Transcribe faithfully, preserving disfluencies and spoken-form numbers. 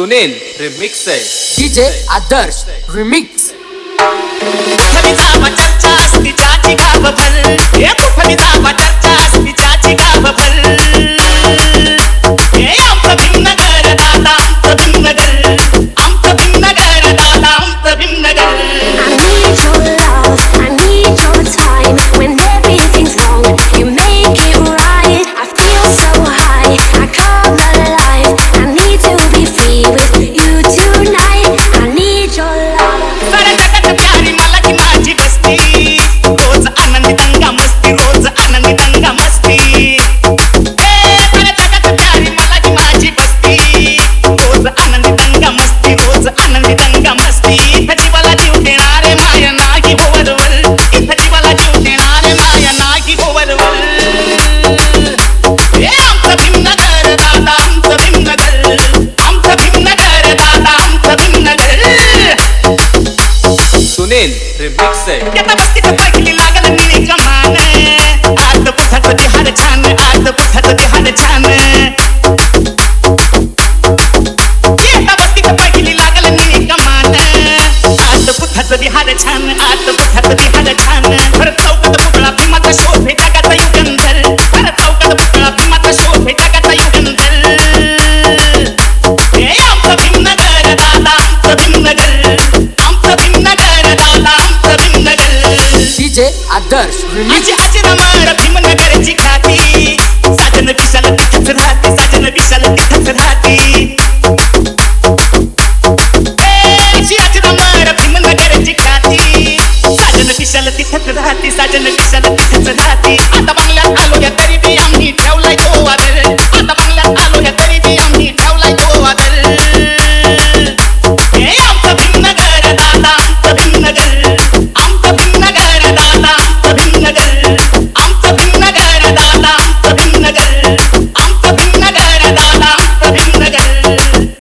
Sunil remix आहे DJ Adarsh remix. कुठली जावा चर्चा असती चाची गाव भर, हे कुठली जावा चर्चा असती चाची गाव भर, हे आमचं भीमनगर दादा आमचं भीमनगर, आमचं भीमनगर दादा आमचं Bhimnagar. I need your love, I need your time. When everything's wrong, you make it right. I feel so high, I come alive. I need to be free with you tonight. I need your love. साऱ्या जगात प्यारी मला की माझी बस्ती, रोज आनंदी दंगा मस्ती, रोज आनंदी दंगा मस्ती। हे साऱ्या जगात प्यारी मला की माझी बस्ती, रोज आनंदी दंगा मस्ती, रोज आनंदी दंगा मस्ती। इथं जीवाला जीव देणारे माया नाही हो वरवर, इथं जीवाला जीव देणारे माया नाही हो वरवर। हे आमचं भीमनगर दादा आमचं भीमनगर, आमचं भीमनगर दादा आमचं भीमनगर। सुनील रिमिक्स आहे येता बस्तीत पहिली लागल निळी कमान, आज बुधाचं बिहार छान, आज बुधाचं बिहार छान। येता बस्तीत पहिली लागल निळी कमान, आज बुधाचं बिहार छान, आज बुधाचं बिहार छान। भर चौकात पुतळा भीमाचा शोभे जगाचा युगंधर, भर चौकात पुतळा भीमाचा शोभे जगाचा युगंधर। हे आमचं भीमनगर दादा आमचं भीमनगर, आमचं भीमनगर दादा आमचं भीमनगर। DJ Adarsh remix. आजी आजी रमार भीमनगरची ख्याती, साजन विशाल तिथंच राहते, साजन विशाल तिथंच राहते। आजी आजी रमार भीमनगरची ख्याती, साजन विशाल तिथंच राहते, साजन विशाल तिथंच राहते। आता